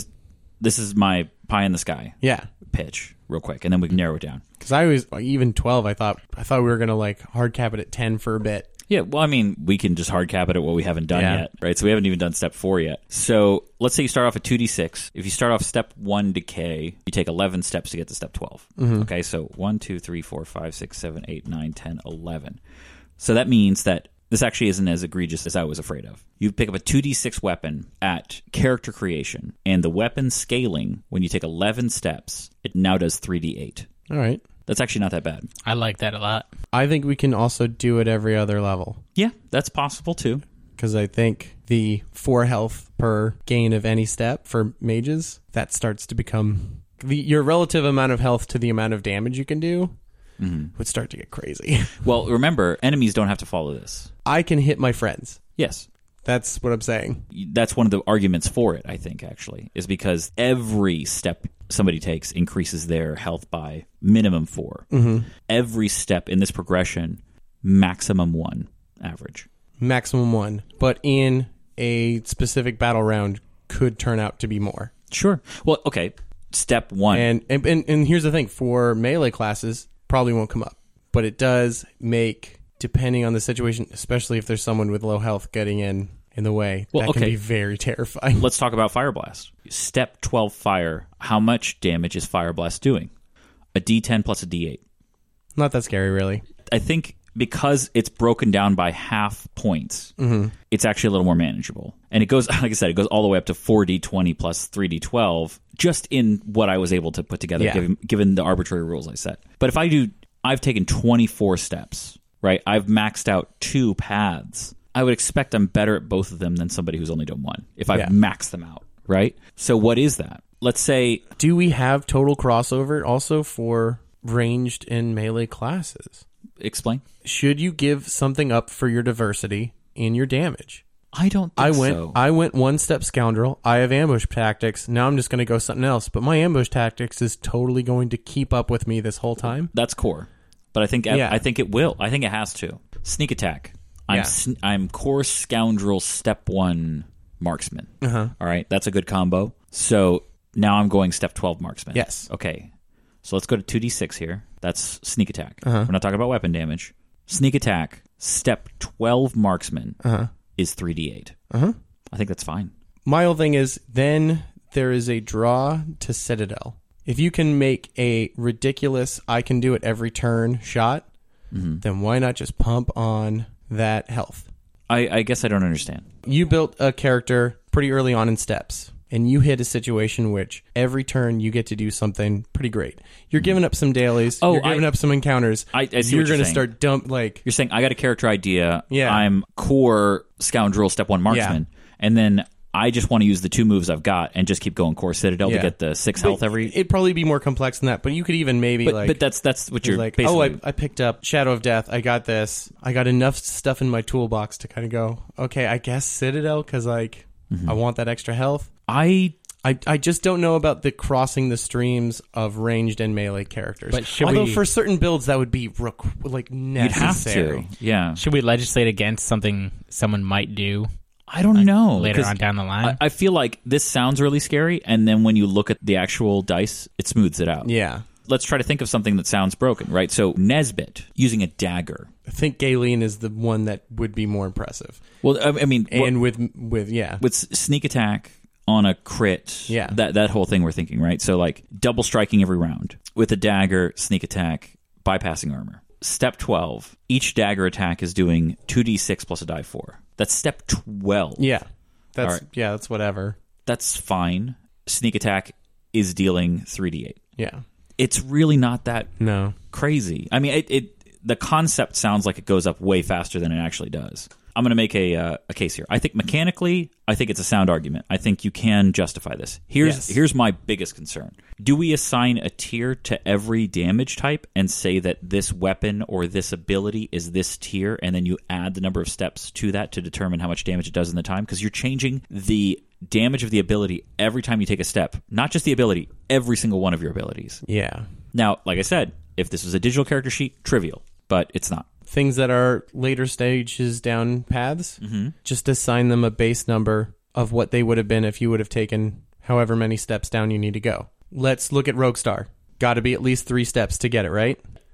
is my pie in the sky. Yeah. Pitch real quick, and then we can narrow it down. Because I was even 12. I thought we were gonna like hard cap it at 10 for a bit. Yeah, well, I mean, we can just hard cap it at what we haven't done yet, right? So we haven't even done step 4 yet. So let's say you start off at 2d6. If you start off step 1 decay, you take 11 steps to get to step 12. Mm-hmm. Okay, so 1, 2, 3, 4, 5, 6, 7, 8, 9, 10, 11. So that means that this actually isn't as egregious as I was afraid of. You pick up a 2d6 weapon at character creation, and the weapon scaling, when you take 11 steps, it now does 3d8. All right. That's actually not that bad. I like that a lot. I think we can also do it every other level. Yeah, that's possible too. Because I think the 4 health per gain of any step for mages, that starts to become... your relative amount of health to the amount of damage you can do would start to get crazy. Well, remember, enemies don't have to follow this. I can hit my friends. Yes. That's what I'm saying. That's one of the arguments for it, I think, actually, is because every step somebody takes increases their health by minimum 4. Mm-hmm. Every step in this progression, maximum 1 average. Maximum 1. But in a specific battle round could turn out to be more. Sure. Well, okay. Step 1. And here's the thing. For melee classes, probably won't come up. But it does make, depending on the situation, especially if there's someone with low health getting in the way, that can be very terrifying. Let's talk about Fire Blast. Step 12 fire. How much damage is Fire Blast doing? A D10 plus a D8. Not that scary, really. I think because it's broken down by half points, it's actually a little more manageable. And it goes, like I said, it goes all the way up to 4d20 plus 3d12, just in what I was able to put together, given the arbitrary rules I set. But if I've taken 24 steps, right? I've maxed out 2 paths. I would expect I'm better at both of them than somebody who's only done 1, if I've maxed them out, right? So what is that? Let's say... Do we have total crossover also for ranged and melee classes? Explain. Should you give something up for your diversity in your damage? I don't think so. I went 1 step scoundrel. I have ambush tactics. Now I'm just going to go something else. But my ambush tactics is totally going to keep up with me this whole time. That's core. But I think it will. I think it has to. Sneak attack. I'm core scoundrel step 1 marksman. Uh-huh. All right. That's a good combo. So now I'm going step 12 marksman. Yes. Okay. So let's go to 2d6 here. That's sneak attack. Uh-huh. We're not talking about weapon damage. Sneak attack, step 12 marksman is 3d8. Uh-huh. I think that's fine. My whole thing is then there is a draw to Citadel. If you can make a ridiculous, I can do it every turn shot, then why not just pump on that health? I guess I don't understand. You built a character pretty early on in steps. And you hit a situation which every turn you get to do something pretty great. You're giving up some dailies. You're giving up some encounters. I see you're going to start You're saying, I got a character idea. Yeah. I'm core scoundrel step 1 marksman. And then I just want to use the 2 moves I've got and just keep going core citadel to get the 6 health every... It'd probably be more complex than that, but you could even maybe But that's what you're like, basically... I picked up Shadow of Death. I got this. I got enough stuff in my toolbox to kind of go, okay, I guess Citadel, because I want that extra health. I just don't know about the crossing the streams of ranged and melee characters. But for certain builds, that would be necessary. You'd have to, yeah. Should we legislate against something someone might do? I don't know. Later on down the line? I feel like this sounds really scary, and then when you look at the actual dice, it smooths it out. Yeah. Let's try to think of something that sounds broken, right? So Nesbit, using a dagger. I think Galen is the one that would be more impressive. Well, I mean... And with sneak attack... on a crit, that whole thing we're thinking, right? So like double striking every round with a dagger, sneak attack, bypassing armor. Step 12, each dagger attack is doing 2d6 plus a die 4. That's step 12. Yeah, that's whatever. That's fine. Sneak attack is dealing 3d8. Yeah, it's really not that crazy. I mean, the concept sounds like it goes up way faster than it actually does. I'm going to make a case here. I think mechanically, it's a sound argument. I think you can justify this. Here's my biggest concern. Do we assign a tier to every damage type and say that this weapon or this ability is this tier, and then you add the number of steps to that to determine how much damage it does in the time? Because you're changing the damage of the ability every time you take a step. Not just the ability, every single one of your abilities. Yeah. Now, like I said, If this was a digital character sheet, trivial, but it's not. Things that are later stages down paths, just assign them a base number of what they would have been if you would have taken however many steps down you need to go. Let's look at Roguestar. Got to be at least 3 steps to get it, right?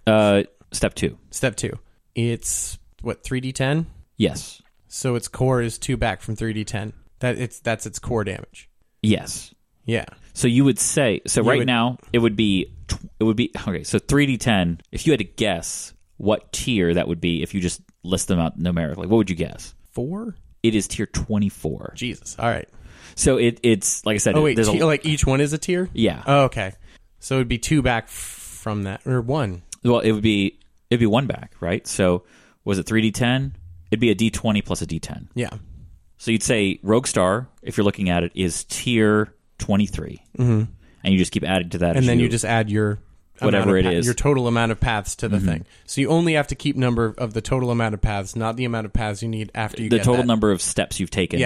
Step 2. Step 2. It's, what, 3d10? Yes. So its core is 2 back from 3d10. That's its core damage. Yes. Yeah. So you would say, now it would be, okay, so 3d10, if you had to guess what tier that would be if you just list them out numerically, what would you guess? 4? It is tier 24. Jesus. All right. So it's, like I said... Oh, wait, like each one is a tier? Yeah. Oh, okay. So it would be 2 back from that, or 1. Well, it'd be 1 back, right? So was it 3d10? It'd be a d20 plus a d10. Yeah. So you'd say Roguestar, if you're looking at it, is tier 23. Mm-hmm. And you just keep adding to that. And then you just add your... whatever it is. Your total amount of paths to the thing. So you only have to keep number of the total amount of paths, not the amount of paths you need after you the get total that. number of steps you've taken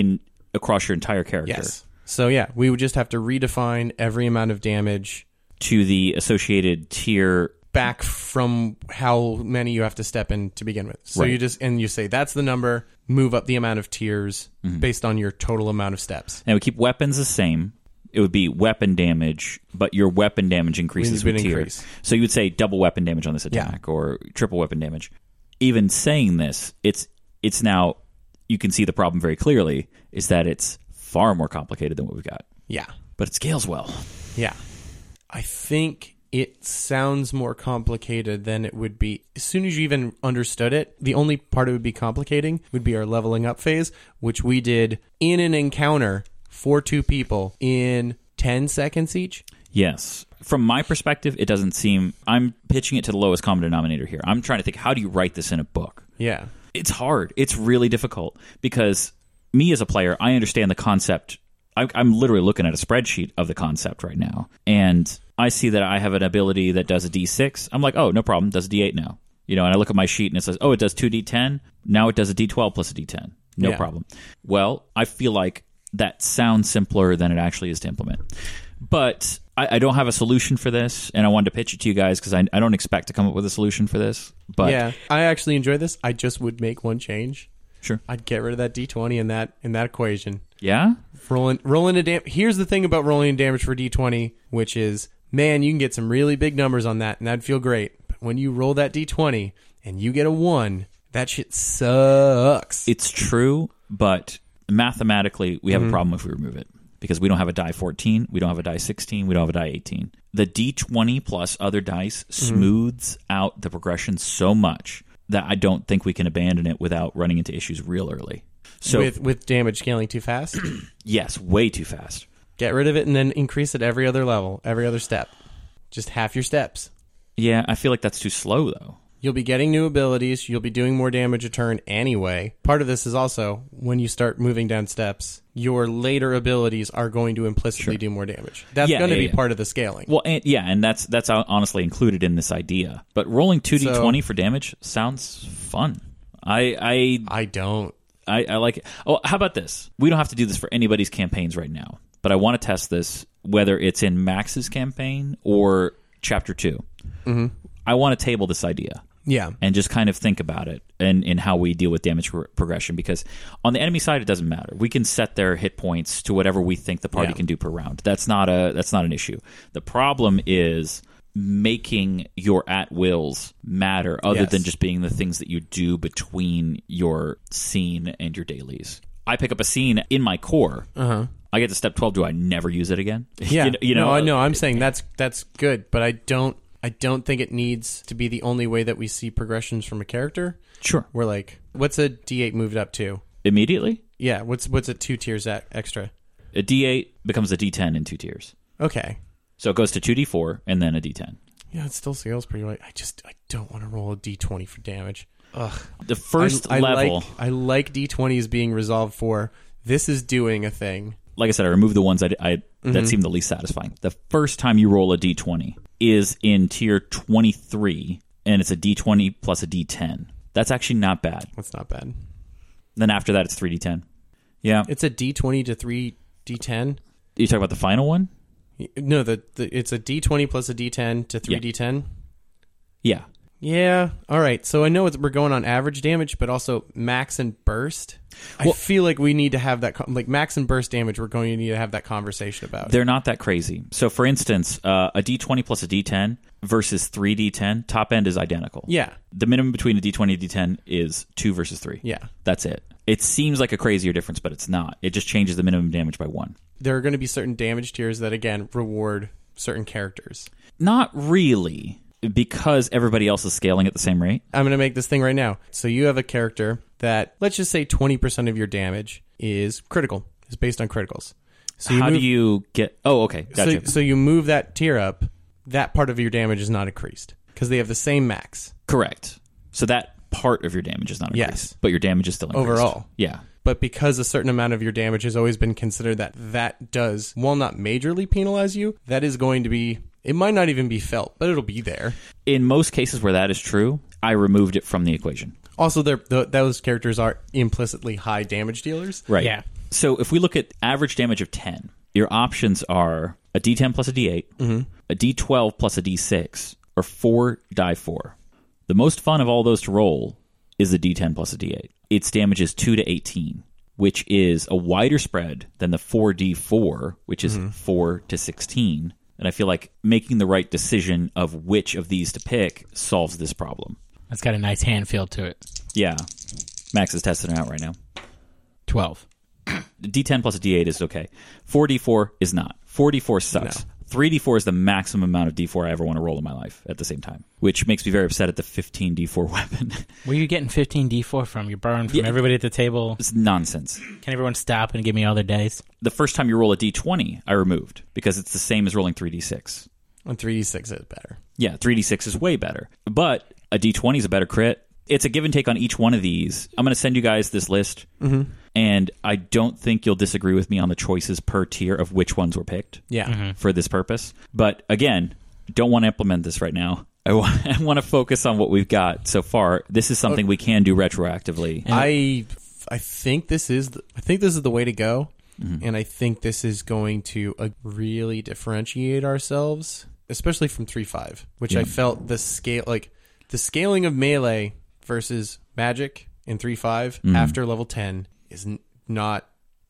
across your entire character. Yes. So yeah, we would just have to redefine every amount of damage to the associated tier back from how many you have to step in to begin with. So you say that's the number, move up the amount of tiers based on your total amount of steps. And we keep weapons the same. It would be weapon damage, but your weapon damage increases with tier. So you would say double weapon damage on this attack or triple weapon damage. Even saying this, it's now, you can see the problem very clearly, is that it's far more complicated than what we've got. Yeah. But it scales well. Yeah. I think it sounds more complicated than it would be. As soon as you even understood it, the only part it would be complicating would be our leveling up phase, which we did in an encounter for 2 people in 10 seconds each? Yes. From my perspective, it doesn't seem... I'm pitching it to the lowest common denominator here. I'm trying to think, how do you write this in a book? Yeah. It's hard. It's really difficult because me as a player, I understand the concept. I'm literally looking at a spreadsheet of the concept right now, and I see that I have an ability that does a D6. I'm like, oh, no problem, does a D8 now. And I look at my sheet and it says, oh, it does 2D10. Now it does a D12 plus a D10. No problem. Well, I feel like that sounds simpler than it actually is to implement. But I don't have a solution for this, and I wanted to pitch it to you guys because I don't expect to come up with a solution for this. But yeah, I actually enjoy this. I just would make one change. Sure. I'd get rid of that D20 in that equation. Yeah? Rolling a damage. Here's the thing about rolling damage for D20, which is, man, you can get some really big numbers on that, and that'd feel great. But when you roll that D20 and you get a 1, that shit sucks. It's true, but mathematically, we have a problem if we remove it. Because we don't have a die 14, we don't have a die 16, we don't have a die 18. The D20 plus other dice smooths out the progression so much that I don't think we can abandon it without running into issues real early. So with damage scaling too fast? Yes, way too fast. Get rid of it and then increase it every other level, every other step. Just half your steps. Yeah, I feel like that's too slow, though. You'll be getting new abilities. You'll be doing more damage a turn anyway. Part of this is also, when you start moving down steps, your later abilities are going to implicitly do more damage. That's going to be part of the scaling. Well, and that's honestly included in this idea. But rolling 2d20 for damage sounds fun. I don't. I like it. Oh, how about this? We don't have to do this for anybody's campaigns right now, but I want to test this, whether it's in Max's campaign or Chapter 2. Mm-hmm. I want to table this idea. Yeah. And just kind of think about it and how we deal with damage progression. Because on the enemy side, it doesn't matter. We can set their hit points to whatever we think the party can do per round. That's not an issue. The problem is making your at-wills matter other than just being the things that you do between your scene and your dailies. I pick up a scene in my core. Uh-huh. I get to step 12. Do I never use it again? Yeah. No, I know. I'm saying that's good, but I don't think it needs to be the only way that we see progressions from a character. Sure. We're like, what's a D8 moved up to? Immediately? Yeah. What's a 2 tiers extra? A D8 becomes a D10 in 2 tiers. Okay. So it goes to 2D4 and then a D10. Yeah, it still scales pretty light. I don't want to roll a D20 for damage. Ugh. The first level... I like D20s being resolved for, this is doing a thing. Like I said, I removed the ones that seemed the least satisfying. The first time you roll a D20 is in tier 23, and it's a D20 plus a D10. That's actually not bad. That's not bad. Then after that, it's 3D10. Yeah. It's a D20 to 3D10? You talking about the final one? No, it's a D20 plus a D10 to 3D10. Yeah. Yeah. All right. So I know we're going on average damage, but also max and burst. I feel like we need to have that, like max and burst damage, we're going to need to have that conversation about. They're not that crazy. So, for instance, a D20 plus a D10 versus 3D10, top end is identical. Yeah. The minimum between a D20 and D10 is 2 versus 3. Yeah. That's it. It seems like a crazier difference, but it's not. It just changes the minimum damage by 1. There are going to be certain damage tiers that, again, reward certain characters. Not really, because everybody else is scaling at the same rate. I'm going to make this thing right now. So you have a character that, let's just say 20% of your damage is critical, is based on criticals. So How do you get... Oh, okay. Gotcha. So you move that tier up, that part of your damage is not increased because they have the same max. Correct. So that part of your damage is not increased. Yes. But your damage is still increased. Overall. Yeah. But because a certain amount of your damage has always been considered that does, while not majorly penalize you, that is going to be... It might not even be felt, but it'll be there. In most cases where that is true, I removed it from the equation. Also, those characters are implicitly high damage dealers. Right. Yeah. So if we look at average damage of 10, your options are a D10 plus a D8, a D12 plus a D6, or 4 die 4. The most fun of all those to roll is the D10 plus a D8. Its damage is 2 to 18, which is a wider spread than the 4D4, which is 4 to 16. And I feel like making the right decision of which of these to pick solves this problem. It's got a nice hand feel to it. Yeah. Max is testing it out right now. 12. D10 plus a D8 is okay. 4D4 is not. 4D4 sucks. No. 3D4 is the maximum amount of D4 I ever want to roll in my life at the same time, which makes me very upset at the 15 D4 weapon. Where are you getting 15 D4 from? You're borrowing from everybody at the table? It's nonsense. Can everyone stop and give me all their dice? The first time you roll a D20, I removed, because it's the same as rolling 3D6. And 3D6 is better. Yeah, 3D6 is way better. But a D20 is a better crit. It's a give and take on each one of these. I'm going to send you guys this list, and I don't think you'll disagree with me on the choices per tier of which ones were picked for this purpose. But again, don't want to implement this right now. I want to focus on what we've got so far. This is something we can do retroactively. I think this is the way to go, and I think this is going to really differentiate ourselves, especially from 3.5, which I felt the scaling of melee versus magic in 3.5 after level 10 is not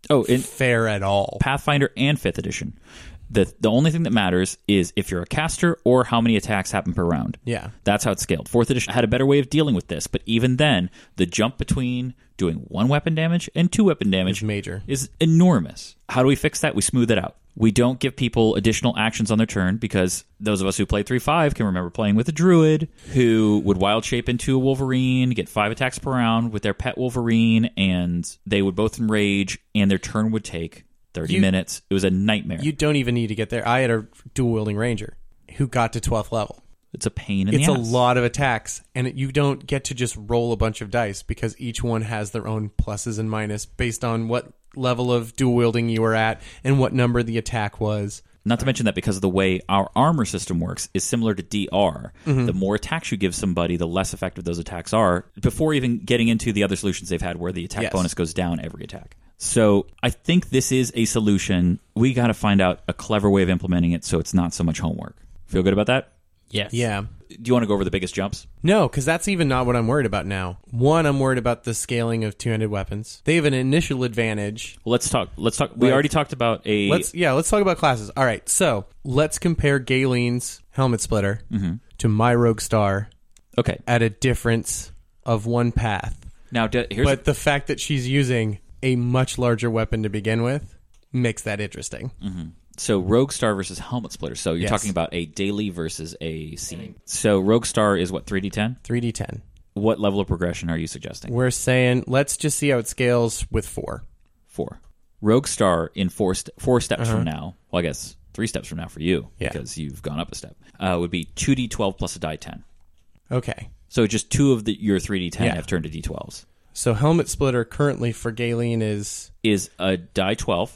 fair at all. Pathfinder and 5th edition. The only thing that matters is if you're a caster or how many attacks happen per round. Yeah. That's how it's scaled. 4th edition had a better way of dealing with this, but even then, the jump between doing 1 weapon damage and 2 weapon damage is enormous. How do we fix that? We smooth it out. We don't give people additional actions on their turn because those of us who played 3.5 can remember playing with a druid who would wild shape into a Wolverine, get 5 attacks per round with their pet Wolverine, and they would both enrage, and their turn would take 30 minutes. It was a nightmare. You don't even need to get there. I had a dual-wielding ranger who got to 12th level. It's a pain in the ass. It's a lot of attacks, and you don't get to just roll a bunch of dice because each one has their own pluses and minuses based on what level of dual wielding you were at and what number the attack was. Not to mention that because of the way our armor system works is similar to DR. The more attacks you give somebody, the less effective those attacks are, before even getting into the other solutions they've had where the attack bonus goes down every attack. So I think this is a solution. We got to find out a clever way of implementing it so it's not so much homework. Feel good about that? Yes. Yeah. Do you want to go over the biggest jumps? No, because that's even not what I'm worried about now. One, I'm worried about the scaling of two-handed weapons. They have an initial advantage. Let's talk. We already talked about a... Let's talk about classes. All right, so let's compare Galen's Helmet Splitter to my Rogue Star. Okay. At a difference of 1 path. Now, but the fact that she's using a much larger weapon to begin with makes that interesting. So Rogue Star versus Helmet Splitter. So you're talking about a daily versus a scene. So Rogue Star is what, 3d10? 3d10. What level of progression are you suggesting? We're saying let's just see how it scales with 4. 4. Rogue Star in 4 steps from now. Well, I guess 3 steps from now for you because you've gone up a step. Would be 2d12 plus a die 10. Okay. So just 2 of your 3d10 have turned to d12s. So Helmet Splitter currently for Galen is a die 12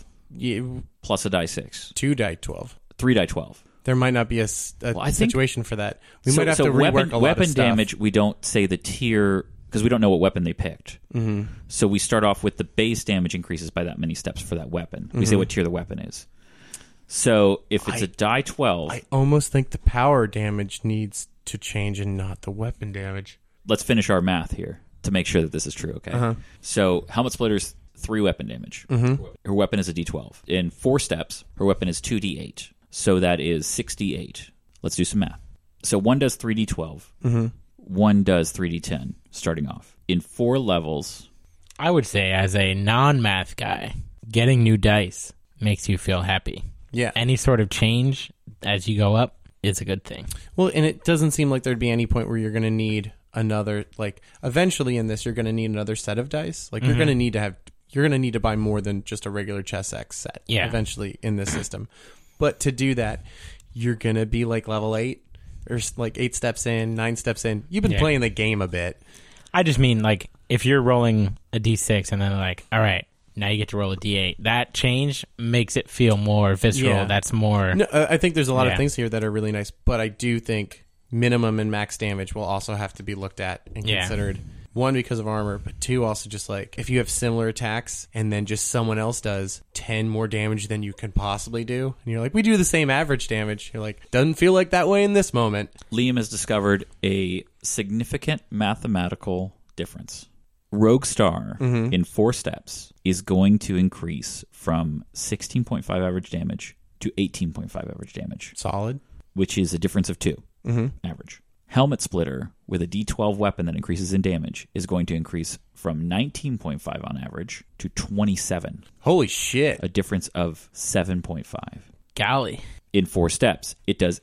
plus a die 6. 2 die 12. 3 die 12. There might not be a situation for that. We might have to rework a lot weapon of stuff. damage, we don't say the tier because we don't know what weapon they picked. So we start off with the base damage increases by that many steps for that weapon. We say what tier the weapon is. So if it's a die 12... I almost think the power damage needs to change and not the weapon damage. Let's finish our math here to make sure that this is true, okay? Uh-huh. So Helmet Splitter's 3 weapon damage. Mm-hmm. Her weapon is a D12. In 4 steps, her weapon is 2D8. So that is 6D8. Let's do some math. So 1 does 3D12. Mm-hmm. 1 does 3D10, starting off. In 4 levels... I would say, as a non-math guy, getting new dice makes you feel happy. Yeah. Any sort of change as you go up is a good thing. Well, and it doesn't seem like there'd be any point where you're going to need another, like, eventually in this, you're going to need another set of dice. Like, you're going to need to buy more than just a regular Chess X set. Yeah. Eventually in this system. But to do that, you're going to be like level 8 or like 8 steps in, 9 steps in. You've been playing the game a bit. I just mean, like, if you're rolling a D6 and then like, all right, now you get to roll a D8, that change makes it feel more visceral. Yeah. That's more... No, I think there's a lot of things here that are really nice, but I do think minimum and max damage will also have to be looked at and considered. 1, because of armor, but 2, also just like, if you have similar attacks and then just someone else does 10 more damage than you can possibly do, and you're like, we do the same average damage. You're like, doesn't feel like that way in this moment. Liam has discovered a significant mathematical difference. Rogue Star, in 4 steps, is going to increase from 16.5 average damage to 18.5 average damage. Solid. Which is a difference of 2 average. Helmet Splitter, with a D12 weapon that increases in damage, is going to increase from 19.5 on average to 27. Holy shit. A difference of 7.5. Golly. In 4 steps, it does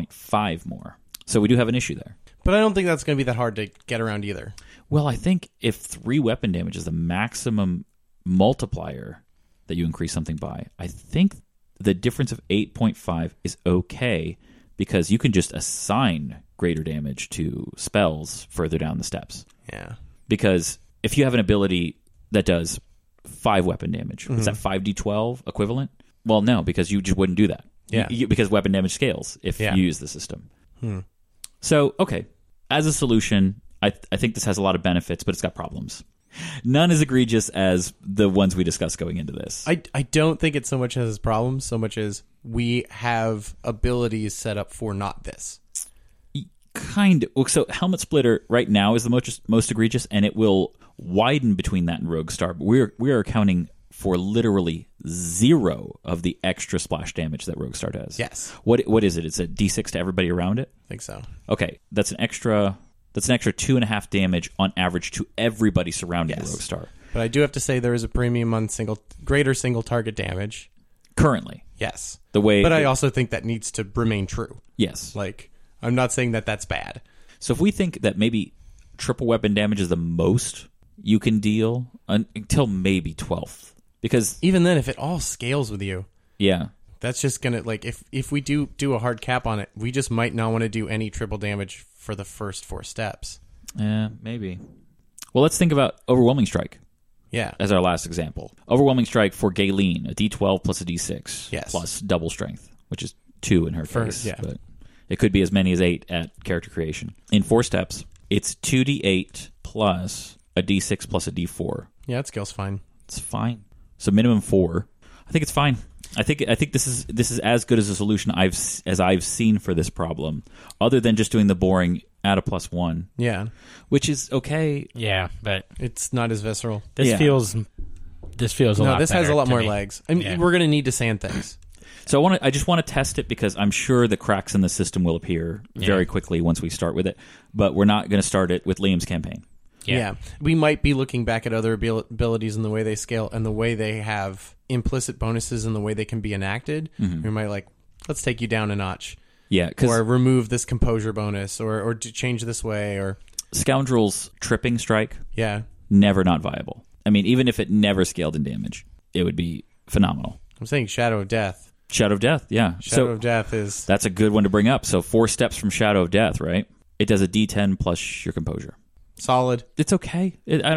8.5 more. So we do have an issue there. But I don't think that's going to be that hard to get around either. Well, I think if 3 weapon damage is the maximum multiplier that you increase something by, I think the difference of 8.5 is okay because you can just assign greater damage to spells further down the steps. Yeah. Because if you have an ability that does 5 weapon damage, is that 5d12 equivalent? Well, no, because you just wouldn't do that. Yeah. Because weapon damage scales if you use the system. So, okay, as a solution, I think this has a lot of benefits, but it's got problems. None as egregious as the ones we discussed going into this. I don't think it's so much as problems, so much as we have abilities set up for not this. Kind of. So Helmet Splitter right now is the most egregious, and it will widen between that and Rogue Star. But we are accounting for literally 0 of the extra splash damage that Rogue Star does. Yes. What is it? It's a D6 to everybody around it? I think so. Okay, that's an extra 2.5 damage on average to everybody surrounding Rogue Star. But I do have to say there is a premium on greater single target damage. Currently. Yes. But I also think that needs to remain true. Yes. Like, I'm not saying that that's bad. So if we think that maybe triple weapon damage is the most you can deal until maybe 12th. Because even then, if it all scales with you, that's just gonna, like, if we do a hard cap on it, we just might not want to do any triple damage for the first 4 steps. Yeah, maybe. Well, let's think about Overwhelming Strike. Yeah. As our last example. Overwhelming Strike for Galen, a D12 plus a D6. Yes. Plus double strength, which is 2 in her case. Yeah. But it could be as many as 8 at character creation. In 4 steps, it's 2D8 plus a D6 plus a D4. Yeah, that scale's fine. It's fine. So minimum 4. I think it's fine. I think this is as good as a solution as I've seen for this problem, other than just doing the boring add a +1. Yeah, which is okay. Yeah, but it's not as visceral. This feels a lot. No, this has a lot more me. legs. I mean, we're gonna need to sand things. So I just want to test it because I'm sure the cracks in the system will appear very quickly once we start with it. But we're not going to start it with Liam's campaign. Yeah. We might be looking back at other abilities and the way they scale and the way they have implicit bonuses and the way they can be enacted. We might let's take you down a notch. Yeah, or remove this composure bonus or change this way or Scoundrel's tripping strike. Yeah. Never not viable. I mean, even if it never scaled in damage, it would be phenomenal. I'm saying Shadow of Death. Shadow of Death, yeah. Shadow of Death is... That's a good one to bring up. So 4 steps from Shadow of Death, right? It does a D10 plus your composure. Solid. It's okay.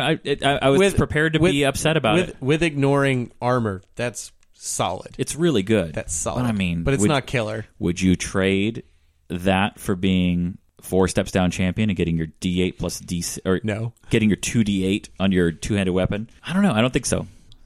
I was prepared to be upset about it. With ignoring armor, that's solid. It's really good. That's solid. But, I mean... But it's not killer. Would you trade that for being 4 steps down champion and getting your D8 plus D6... Or no. Getting your 2D8 on your two-handed weapon? I don't know. I don't think so.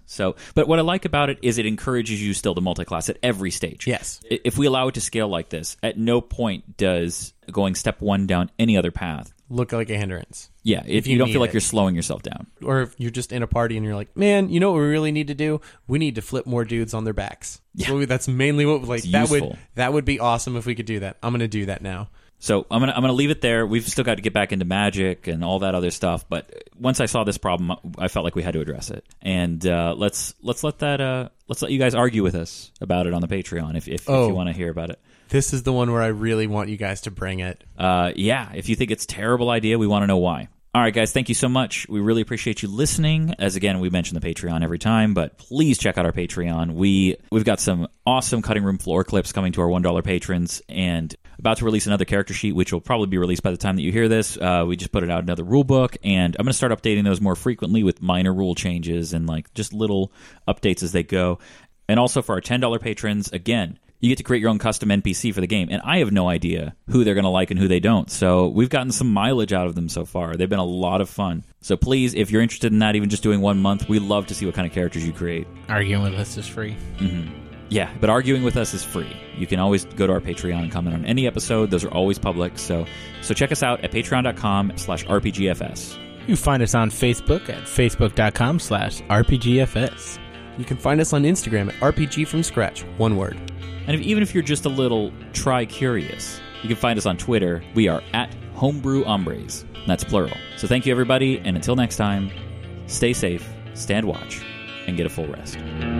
So, but what I like about it is it encourages you still to multi-class at every stage. Yes. If we allow it to scale like this, at no point does going step 1 down any other path look like a hindrance. Yeah, if you don't feel like you're slowing yourself down. Or if you're just in a party and you're like, man, you know what we really need to do? We need to flip more dudes on their backs. Yeah. So that's mainly what, like, that would be awesome if we could do that. I'm going to do that now. So I'm gonna leave it there. We've still got to get back into Magic and all that other stuff. But once I saw this problem, I felt like we had to address it. And let's let you guys argue with us about it on the Patreon if you want to hear about it. This is the one where I really want you guys to bring it. Yeah, if you think it's a terrible idea, we want to know why. All right, guys, thank you so much. We really appreciate you listening. As again, we mention the Patreon every time, but please check out our Patreon. We've got some awesome cutting room floor clips coming to our $1 patrons, and about to release another character sheet, which will probably be released by the time that you hear this. We just put it out another rule book, and I'm going to start updating those more frequently with minor rule changes and like just little updates as they go. And also for our $10 patrons, again, you get to create your own custom NPC for the game. And I have no idea who they're going to like and who they don't. So we've gotten some mileage out of them so far. They've been a lot of fun. So please, if you're interested in that, even just doing 1 month, we love to see what kind of characters you create. Arguing with us is free. Mm-hmm. Yeah, but arguing with us is free. You can always go to our Patreon and comment on any episode. Those are always public. So check us out at patreon.com/RPGFS. You can find us on Facebook at facebook.com/RPGFS. You can find us on Instagram at RPG from Scratch, one word. And even if you're just a little tri-curious, you can find us on Twitter. We are at Homebrew Hombres. That's plural. So thank you, everybody, and until next time, stay safe, stand watch, and get a full rest.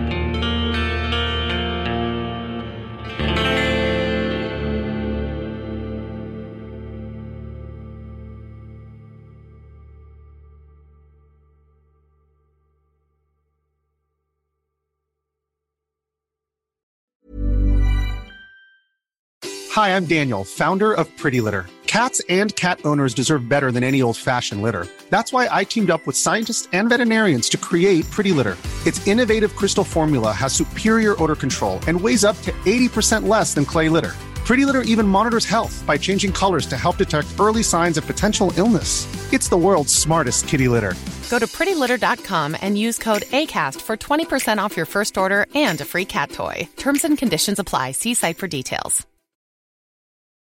Hi, I'm Daniel, founder of Pretty Litter. Cats and cat owners deserve better than any old-fashioned litter. That's why I teamed up with scientists and veterinarians to create Pretty Litter. Its innovative crystal formula has superior odor control and weighs up to 80% less than clay litter. Pretty Litter even monitors health by changing colors to help detect early signs of potential illness. It's the world's smartest kitty litter. Go to prettylitter.com and use code ACAST for 20% off your first order and a free cat toy. Terms and conditions apply. See site for details.